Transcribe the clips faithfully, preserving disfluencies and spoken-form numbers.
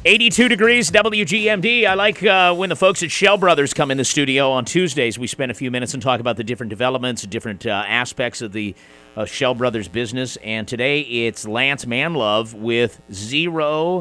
eighty-two degrees, W G M D. I like uh, when the folks at Shell Brothers come in the studio on Tuesdays. We spend a few minutes and talk about the different developments, different uh, aspects of the uh, Shell Brothers business. And today it's Lance Manlove with Zero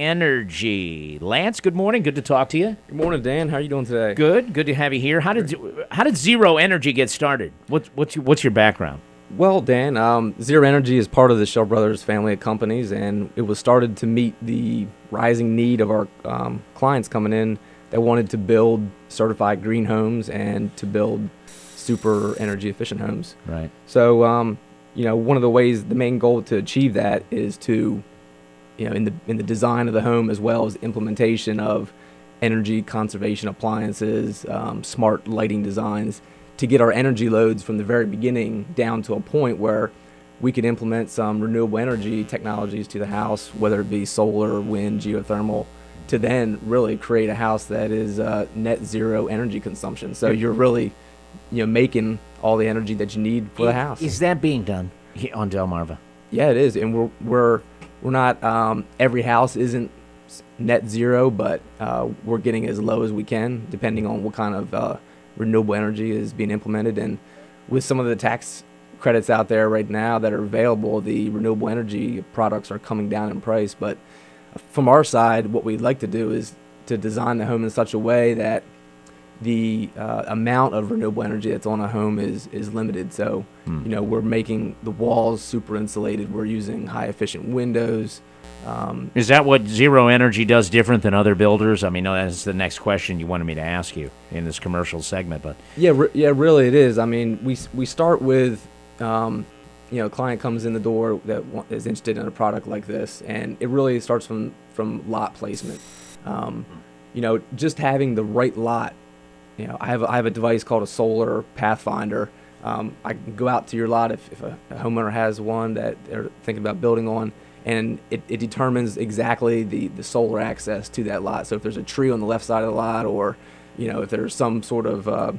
Energy. Lance, good morning. Good to talk to you. Good morning, Dan. How are you doing today? Good. Good to have you here. How did how did Zero Energy get started? What's what's your, what's your background? Well, Dan, um, Zero Energy is part of the Shell Brothers family of companies, and it was started to meet the rising need of our um, clients coming in that wanted to build certified green homes and to build super energy efficient homes. Right. So, um, you know, one of the ways, the main goal to achieve that is to, you know, in the in the design of the home as well as implementation of energy conservation appliances, um, smart lighting designs, to get our energy loads from the very beginning down to a point where we can implement some renewable energy technologies to the house, whether it be solar, wind, geothermal, to then really create a house that is uh, net zero energy consumption. So you're really, you know, making all the energy that you need for the house. Is that being done here on Delmarva? Yeah, it is, and we're we're we're not. Um, every house isn't net zero, but uh, we're getting as low as we can, depending on what kind of uh, renewable energy is being implemented. And with some of the tax credits out there right now that are available, the renewable energy products are coming down in price. But from our side, what we'd like to do is to design the home in such a way that the uh, amount of renewable energy that's on a home is is limited. So, hmm. you know, we're making the walls super insulated. We're using high efficient windows. Um, Is that what Zero Energy does different than other builders? I mean, that's the next question you wanted me to ask you in this commercial segment. But yeah, re- yeah, really it is. I mean, we we start with, um, you know, a client comes in the door that wa- is interested in a product like this, and it really starts from, from lot placement. Um, you know, just having the right lot. You know, I have a, I have a device called a Solar Pathfinder. Um, I can go out to your lot if, if a, a homeowner has one that they're thinking about building on, and it, it determines exactly the, the solar access to that lot. So if there's a tree on the left side of the lot, or, you know, if there's some sort of uh,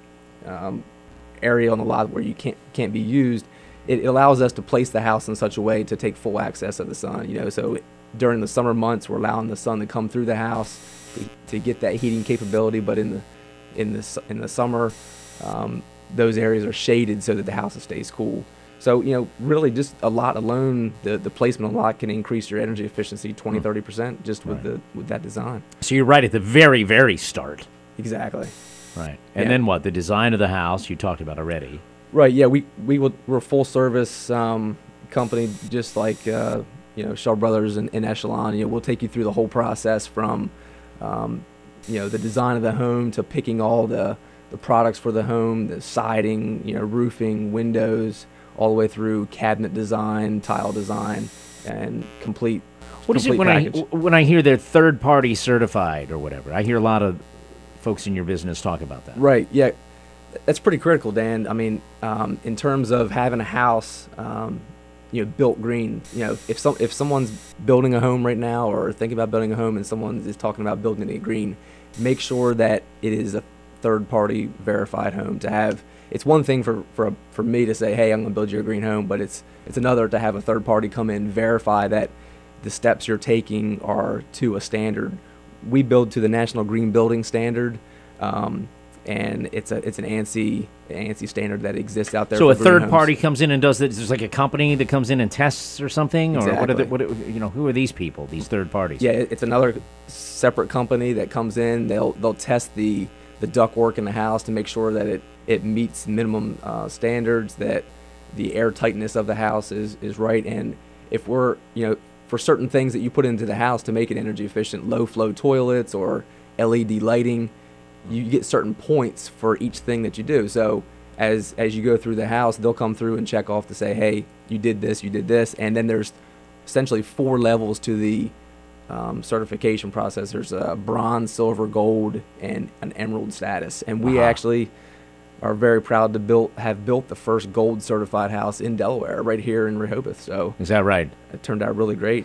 um, area on the lot where you can't can't be used, it, it allows us to place the house in such a way to take full access of the sun. You know, so during the summer months, we're allowing the sun to come through the house to, to get that heating capability, but in the in the in the summer, um, those areas are shaded so that the house stays cool. So, you know, really just a lot alone, the, the placement of a lot can increase your energy efficiency twenty, thirty percent just with Right. the with that design. So you're right at the very, very start. Exactly. Right. And Yeah. then what? The design of the house you talked about already. Right. Yeah. We we will, we're a full service um, company, just like uh, you know, Shell Brothers and, and Echelon. You know, we'll take you through the whole process from um, you know, the design of the home to picking all the the products for the home, the siding, you know, roofing, windows, all the way through cabinet design, tile design, and complete. What is it complete when package. I when I hear they're third party certified or whatever? I hear a lot of folks in your business talk about that. Right. Yeah, that's pretty critical, Dan. I mean, um, in terms of having a house, um, you know, built green. You know, if some if someone's building a home right now or thinking about building a home, and someone is talking about building it green, make sure that it is a third party verified home. To have, it's one thing for for for me to say, hey, I'm going to build you a green home, but it's it's another to have a third party come in, verify that the steps you're taking are to a standard. We build to the National Green Building Standard, um, and it's a it's an ANSI ANSI standard that exists out there. So for a green third homes. party comes in and does this. There's like a company that comes in and tests or something, or what are the, Exactly. what are, you know? Who are these people? These third parties? Yeah, it- it's another separate company that comes in. They'll they'll test the the ductwork in the house to make sure that it it meets minimum uh, standards, that the air tightness of the house is is right, and if we're, you know, for certain things that you put into the house to make it energy efficient, low flow toilets or L E D lighting, you get certain points for each thing that you do. So as as you go through the house, they'll come through and check off to say, hey, you did this, you did this, and then there's essentially four levels to the um, certification process. There's a bronze, silver, gold, and an emerald status, and we Uh-huh. actually are very proud to build have built the first gold certified house in Delaware, right here in Rehoboth. So Is that right? it turned out really great.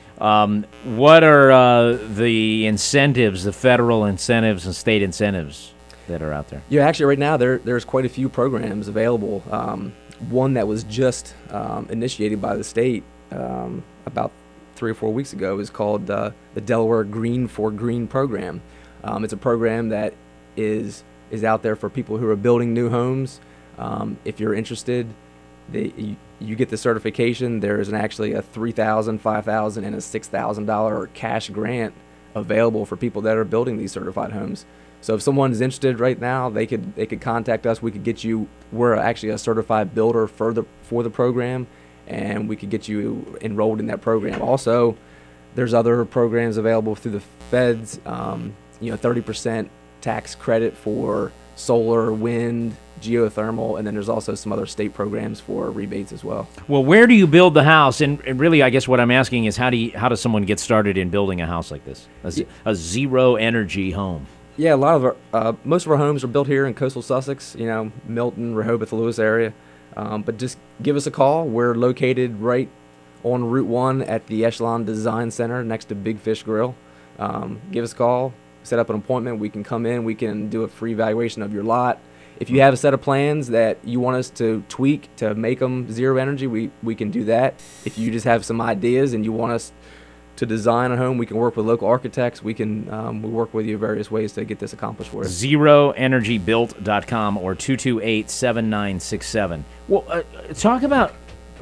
Um, what are uh, the incentives, the federal incentives and state incentives that are out there? Yeah, actually, right now there there's quite a few programs available. Um, one that was just um, initiated by the state um, about three or four weeks ago is called uh, the Delaware Green for Green program. Um, it's a program that is is out there for people who are building new homes. Um, if you're interested, they, you, you get the certification. There is an actually a three thousand dollars, five thousand dollars, and a six thousand dollars cash grant available for people that are building these certified homes. So if someone is interested right now, they could they could contact us. We could get you. We're actually a certified builder for the for the program, and we could get you enrolled in that program. Also, there's other programs available through the feds. Um, you know, thirty percent tax credit for solar, wind, geothermal, and then there's also some other state programs for rebates as well. Well, where do you build the house? And, and really, I guess what I'm asking is how do you, how does someone get started in building a house like this, a, z- a zero energy home? Yeah, a lot of our, uh, most of our homes are built here in coastal Sussex, you know, Milton, Rehoboth, Lewis area. Um, but just give us a call. We're located right on Route one at the Echelon Design Center next to Big Fish Grill. Um, give us a call, set up an appointment. We can come in. We can do a free evaluation of your lot. If you have a set of plans that you want us to tweak to make them zero energy, we, we can do that. If you just have some ideas and you want us to design a home, we can work with local architects. We can um, we work with you various ways to get this accomplished for us. zero energy built dot com or two two eight, seven nine six seven. Well, uh, talk about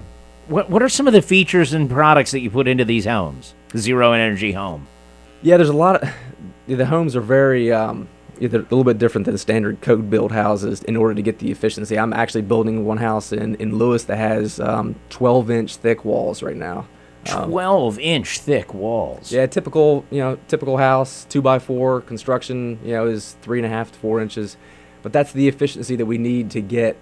what what are some of the features and products that you put into these homes? Zero energy home. Yeah, there's a lot of the homes are very um, they're a little bit different than standard code build houses in order to get the efficiency. I'm actually building one house in in Lewis that has um, twelve inch thick walls right now. twelve inch thick walls. Yeah, typical, you know, typical house, two by four construction, you know, is three and a half to four inches. But that's the efficiency that we need to get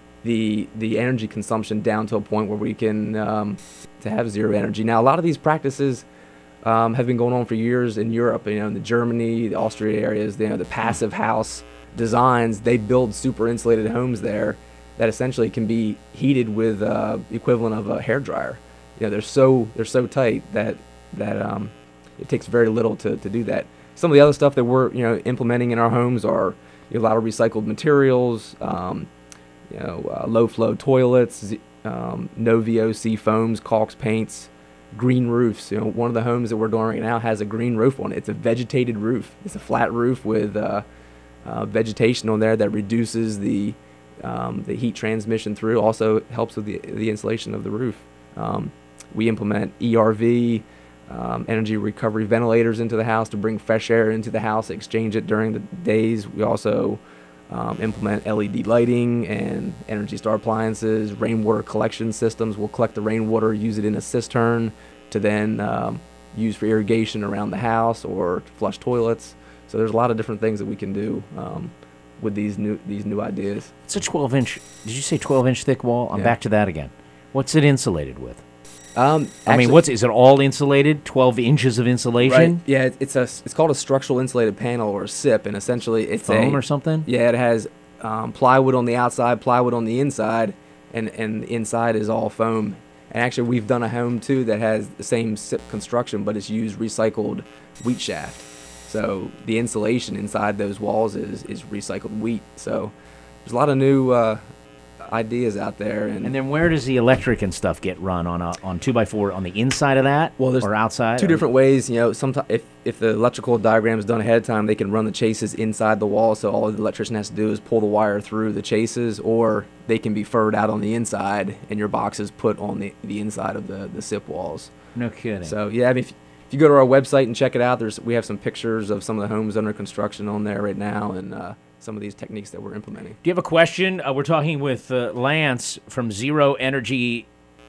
the the energy consumption down to a point where we can um, to have zero energy. Now, a lot of these practices um, have been going on for years in Europe, you know, in the Germany, the Austria areas, you know, the passive house designs. They build super insulated homes there that essentially can be heated with uh, equivalent of a hairdryer. You know, they're so they're so tight that that um, it takes very little to, to do that. Some of the other stuff that we're you know implementing in our homes are you know, a lot of recycled materials, um, you know, uh, low flow toilets, um, no V O C foams, caulks, paints, green roofs. You know, one of the homes that we're doing right now has a green roof on it. It's a vegetated roof. It's a flat roof with uh, uh, vegetation on there that reduces the um, the heat transmission through. Also helps with the the insulation of the roof. Um, We implement E R V, um, energy recovery ventilators into the house to bring fresh air into the house, exchange it during the days. We also um, implement L E D lighting and Energy Star appliances, rainwater collection systems. We'll collect the rainwater, use it in a cistern to then um, use for irrigation around the house or to flush toilets. So there's a lot of different things that we can do um, with these new these new ideas. It's a twelve inch, did you say twelve inch thick wall? I'm Yeah. back to that again. What's it insulated with? Um, I mean, actually- what's is it all insulated? twelve inches of insulation? Right. Yeah, it- it's a it's called a structural insulated panel or a S I P, and essentially it's Foam a, or something? Yeah, it has um, plywood on the outside, plywood on the inside, and and the inside is all foam. And actually, we've done a home too that has the same S I P construction, but it's used recycled wheat shaft. So the insulation inside those walls is is recycled wheat. So there's a lot of new uh, ideas out there. And, And then where does the electric and stuff get run on a on two by four on the inside of that? Well, there's or outside? two different ways. You know, sometimes if if the electrical diagram is done ahead of time, they can run the chases inside the wall. So all the electrician has to do is pull the wire through the chases, or they can be furred out on the inside, and your box is put on the the inside of the the S I P walls. No kidding. So yeah, I mean, if, if you go to our website and check it out, there's we have some pictures of some of the homes under construction on there right now, and uh, some of these techniques that we're implementing. Do you have a question? Uh, we're talking with uh, Lance from Zero Energy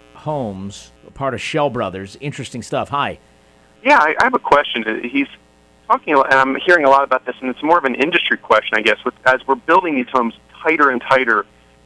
Homes, part of Shell Brothers. Interesting stuff. Hi. Yeah, I, I have a question. He's talking, and I'm hearing a lot about this, and it's more of an industry question, I guess. With, as we're building these homes tighter and tighter,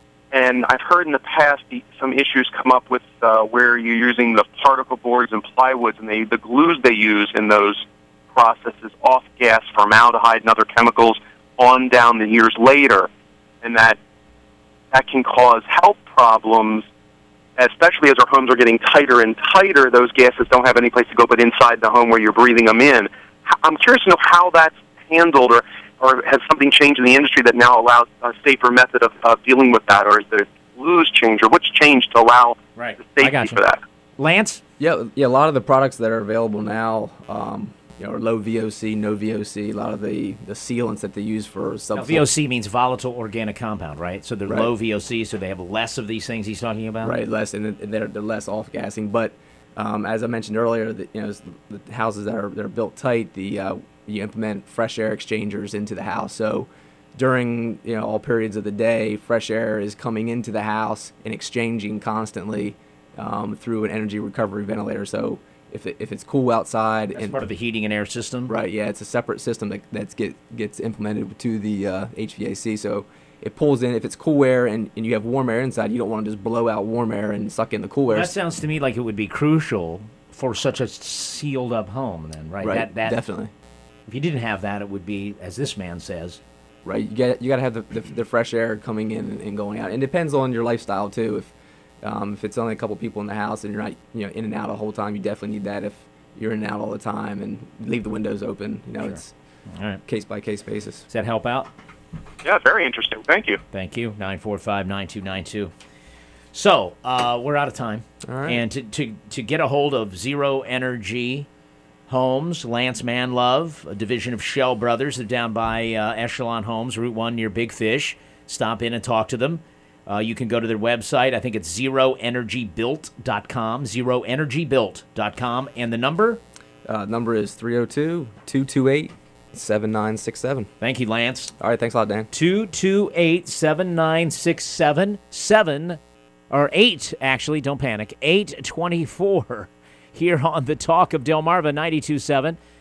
and I've heard in the past the, some issues come up with uh, where you're using the particle boards and plywoods, and they, the glues they use in those processes off-gas formaldehyde and other chemicals on down the years later, and that that can cause health problems, especially as our homes are getting tighter and tighter. Those gases don't have any place to go but inside the home where you're breathing them in. I'm curious to know how that's handled, or, or has something changed in the industry that now allows a safer method of, of dealing with that, or is the glues changed, or what's changed to allow Right. the I safety gotcha. for that? Lance? Yeah, yeah. A lot of the products that are available now, um, you know, are low V O C, no V O C. A lot of the, the sealants that they use for sub. Now, V O C means volatile organic compound, right? So they're Right. low V O C, so they have less of these things he's talking about. Right, less, and they're they're less off gassing. But um, as I mentioned earlier, the, you know, the houses that are that are built tight, the uh, you implement fresh air exchangers into the house. So during you know all periods of the day, fresh air is coming into the house and exchanging constantly um, through an energy recovery ventilator. So if it, if it's cool outside, That's and part of the heating and air system. right, yeah, it's a separate system that that's get gets implemented to the uh, H V A C. So it pulls in. If it's cool air and, and you have warm air inside, you don't want to just blow out warm air and suck in the cool air. That sounds to me like it would be crucial for such a sealed up home, then, right? Right, That, that, definitely. If you didn't have that, it would be, as this man says. Right, you got you got to have the, the the fresh air coming in and, and going out. And it depends on your lifestyle too. If um, if it's only a couple people in the house and you're not you know in and out the whole time, you definitely need that. If you're in and out all the time and leave the windows open, you know, Sure. it's All right. case by case basis. Does that help out? Yeah, very interesting. Thank you. Thank you. nine four five, nine two nine two. So, uh, we're out of time. All right. And to, to, to get a hold of Zero Energy Homes, Lance Manlove, a division of Shell Brothers, they're down by uh, Echelon Homes, Route one near Big Fish. Stop in and talk to them. Uh, you can go to their website. I think it's zero energy built dot com, zero energy built dot com. And the number? Uh, number is three oh two, two two eight, seven nine six seven. Thank you, Lance. All right, thanks a lot, Dan. two two eight, seven nine six seven, seven, or eight, actually, don't panic, eight twenty-four here on the Talk of Delmarva ninety-two point seven.